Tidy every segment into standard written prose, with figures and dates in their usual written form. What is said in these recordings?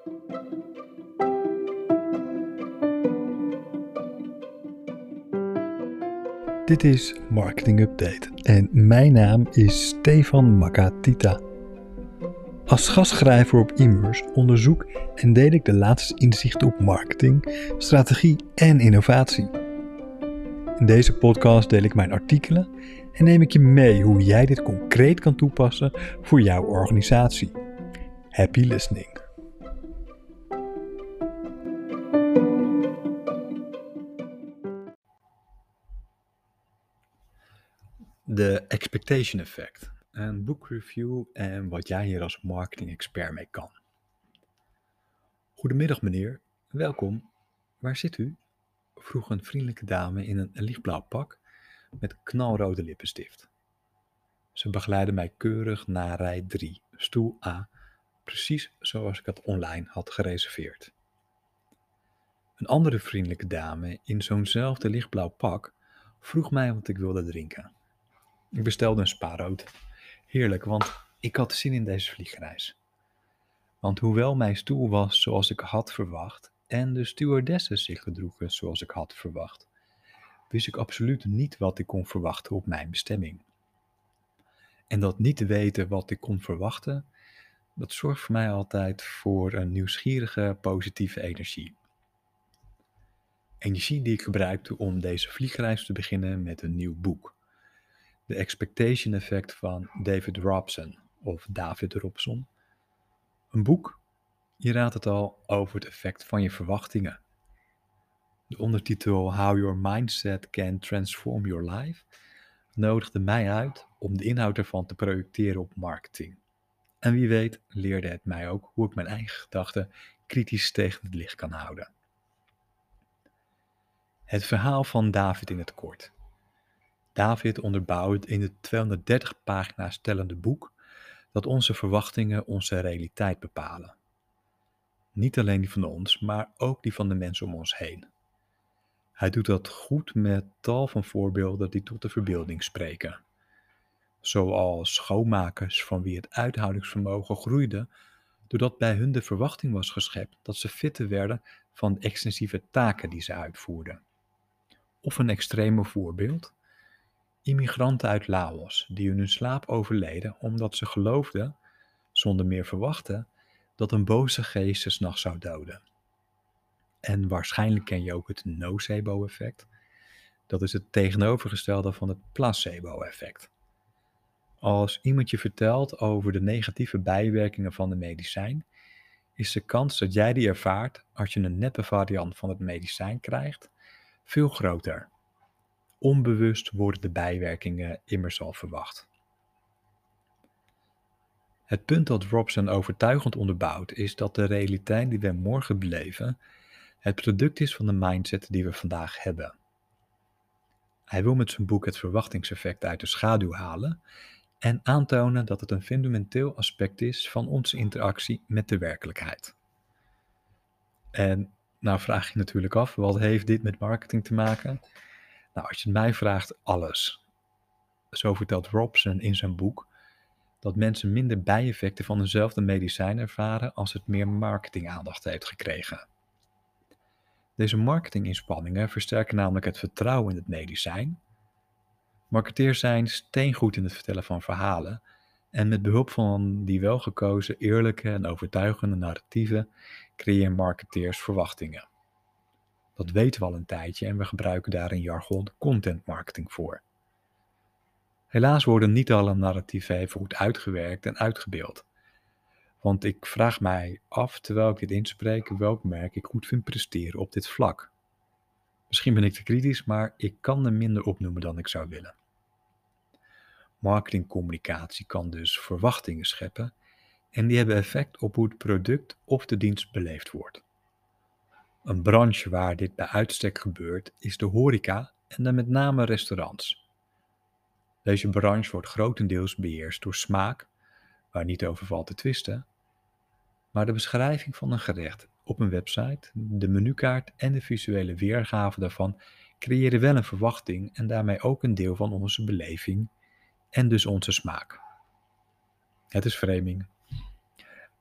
Dit is Marketing Update en mijn naam is Stefan Makatita. Als gastschrijver op Immers onderzoek en deel ik de laatste inzichten op marketing, strategie en innovatie. In deze podcast deel ik mijn artikelen en neem ik je mee hoe jij dit concreet kan toepassen voor jouw organisatie. Happy listening! De expectation effect, een boekreview en wat jij hier als marketing expert mee kan. Goedemiddag meneer, welkom. Waar zit u? Vroeg een vriendelijke dame in een lichtblauw pak met knalrode lippenstift. Ze begeleidde mij keurig naar rij 3, stoel A, precies zoals ik het online had gereserveerd. Een andere vriendelijke dame in zo'nzelfde lichtblauw pak vroeg mij wat ik wilde drinken. Ik bestelde een spa-rood. Heerlijk, want ik had zin in deze vliegreis. Want hoewel mijn stoel was zoals ik had verwacht en de stewardessen zich gedroegen zoals ik had verwacht, wist ik absoluut niet wat ik kon verwachten op mijn bestemming. En dat niet te weten wat ik kon verwachten, dat zorgt voor mij altijd voor een nieuwsgierige, positieve energie. Energie die ik gebruikte om deze vliegreis te beginnen met een nieuw boek. The Expectation Effect van David Robson of David Robson. Een boek, je raadt het al, over het effect van je verwachtingen. De ondertitel How Your Mindset Can Transform Your Life nodigde mij uit om de inhoud ervan te projecteren op marketing. En wie weet leerde het mij ook hoe ik mijn eigen gedachten kritisch tegen het licht kan houden. Het verhaal van David in het kort. David onderbouwt in het 230 pagina's tellende boek dat onze verwachtingen onze realiteit bepalen. Niet alleen die van ons, maar ook die van de mensen om ons heen. Hij doet dat goed met tal van voorbeelden die tot de verbeelding spreken. Zoals schoonmakers van wie het uithoudingsvermogen groeide, doordat bij hun de verwachting was geschept dat ze fitter werden van de extensieve taken die ze uitvoerden. Of een extreme voorbeeld, immigranten uit Laos die in hun slaap overleden omdat ze geloofden, zonder meer verwachten, dat een boze geest ze 's nachts zou doden. En waarschijnlijk ken je ook het nocebo-effect. Dat is het tegenovergestelde van het placebo-effect. Als iemand je vertelt over de negatieve bijwerkingen van een medicijn, is de kans dat jij die ervaart als je een neppe variant van het medicijn krijgt, veel groter. Onbewust worden de bijwerkingen immers al verwacht. Het punt dat Robson overtuigend onderbouwt is dat de realiteit die we morgen beleven het product is van de mindset die we vandaag hebben. Hij wil met zijn boek het verwachtingseffect uit de schaduw halen en aantonen dat het een fundamenteel aspect is van onze interactie met de werkelijkheid. En nou vraag je natuurlijk af, wat heeft dit met marketing te maken? Nou, als je het mij vraagt, alles. Zo vertelt Robson in zijn boek dat mensen minder bijeffecten van eenzelfde medicijn ervaren als het meer marketingaandacht heeft gekregen. Deze marketinginspanningen versterken namelijk het vertrouwen in het medicijn. Marketeers zijn steengoed in het vertellen van verhalen en met behulp van die welgekozen, eerlijke en overtuigende narratieven creëren marketeers verwachtingen. Dat weten we al een tijdje en we gebruiken daar in jargon content marketing voor. Helaas worden niet alle narratieven even goed uitgewerkt en uitgebeeld. Want ik vraag mij af, terwijl ik dit inspreek, welk merk ik goed vind presteren op dit vlak. Misschien ben ik te kritisch, maar ik kan er minder opnoemen dan ik zou willen. Marketingcommunicatie kan dus verwachtingen scheppen en die hebben effect op hoe het product of de dienst beleefd wordt. Een branche waar dit bij uitstek gebeurt is de horeca en dan met name restaurants. Deze branche wordt grotendeels beheerst door smaak, waar niet over valt te twisten, maar de beschrijving van een gerecht op een website, de menukaart en de visuele weergave daarvan creëren wel een verwachting en daarmee ook een deel van onze beleving en dus onze smaak. Het is framing.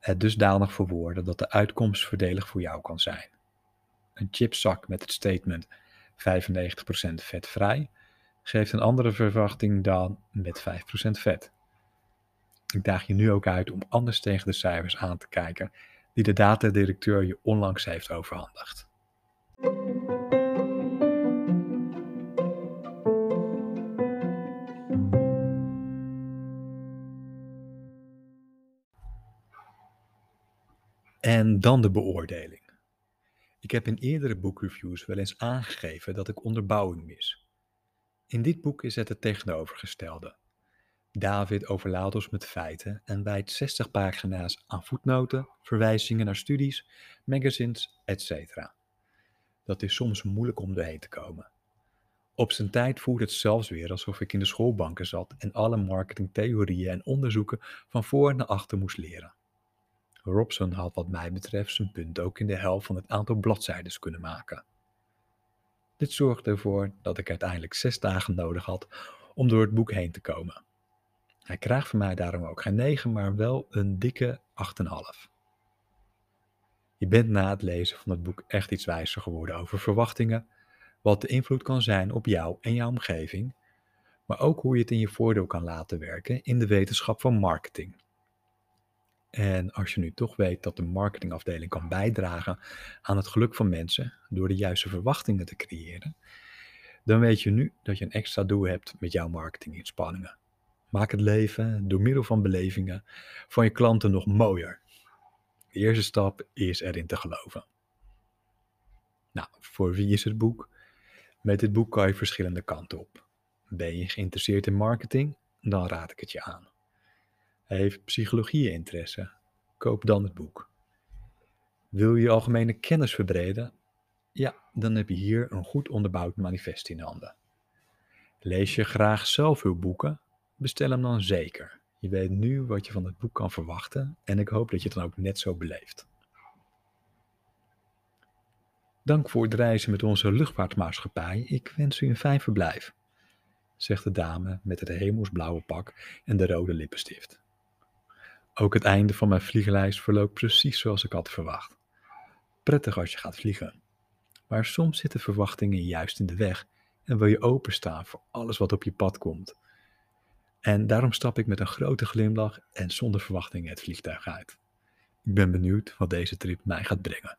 Het dusdanig verwoorden dat de uitkomst voordelig voor jou kan zijn. Een chipszak met het statement 95% vetvrij geeft een andere verwachting dan met 5% vet. Ik daag je nu ook uit om anders tegen de cijfers aan te kijken die de datadirecteur je onlangs heeft overhandigd. En dan de beoordeling. Ik heb in eerdere boekreviews wel eens aangegeven dat ik onderbouwing mis. In dit boek is het tegenovergestelde. David overlaadt ons met feiten en wijdt 60 pagina's aan voetnoten, verwijzingen naar studies, magazines, etc. Dat is soms moeilijk om doorheen te komen. Op zijn tijd voelt het zelfs weer alsof ik in de schoolbanken zat en alle marketingtheorieën en onderzoeken van voor naar achter moest leren. Robson had wat mij betreft zijn punt ook in de helft van het aantal bladzijden kunnen maken. Dit zorgde ervoor dat ik uiteindelijk 6 dagen nodig had om door het boek heen te komen. Hij krijgt van mij daarom ook geen 9, maar wel een dikke 8,5. Je bent na het lezen van het boek echt iets wijzer geworden over verwachtingen, wat de invloed kan zijn op jou en jouw omgeving, maar ook hoe je het in je voordeel kan laten werken in de wetenschap van marketing. En als je nu toch weet dat de marketingafdeling kan bijdragen aan het geluk van mensen door de juiste verwachtingen te creëren, dan weet je nu dat je een extra doel hebt met jouw marketinginspanningen. Maak het leven door middel van belevingen van je klanten nog mooier. De eerste stap is erin te geloven. Nou, voor wie is het boek? Met dit boek kan je verschillende kanten op. Ben je geïnteresseerd in marketing? Dan raad ik het je aan. Heeft psychologie interesse? Koop dan het boek. Wil je algemene kennis verbreden? Ja, dan heb je hier een goed onderbouwd manifest in handen. Lees je graag zelfhulpboeken? Bestel hem dan zeker. Je weet nu wat je van het boek kan verwachten en ik hoop dat je het dan ook net zo beleeft. Dank voor het reizen met onze luchtvaartmaatschappij. Ik wens u een fijn verblijf, zegt de dame met het hemelsblauwe pak en de rode lippenstift. Ook het einde van mijn vliegreis verloopt precies zoals ik had verwacht. Prettig als je gaat vliegen. Maar soms zitten verwachtingen juist in de weg en wil je openstaan voor alles wat op je pad komt. En daarom stap ik met een grote glimlach en zonder verwachtingen het vliegtuig uit. Ik ben benieuwd wat deze trip mij gaat brengen.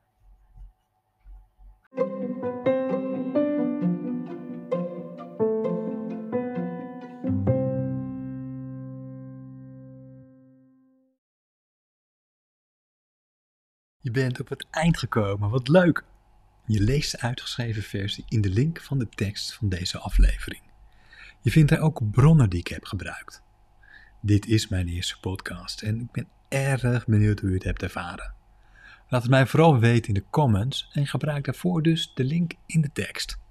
Je bent op het eind gekomen, wat leuk! Je leest de uitgeschreven versie in de link van de tekst van deze aflevering. Je vindt daar ook bronnen die ik heb gebruikt. Dit is mijn eerste podcast en ik ben erg benieuwd hoe je het hebt ervaren. Laat het mij vooral weten in de comments en gebruik daarvoor dus de link in de tekst.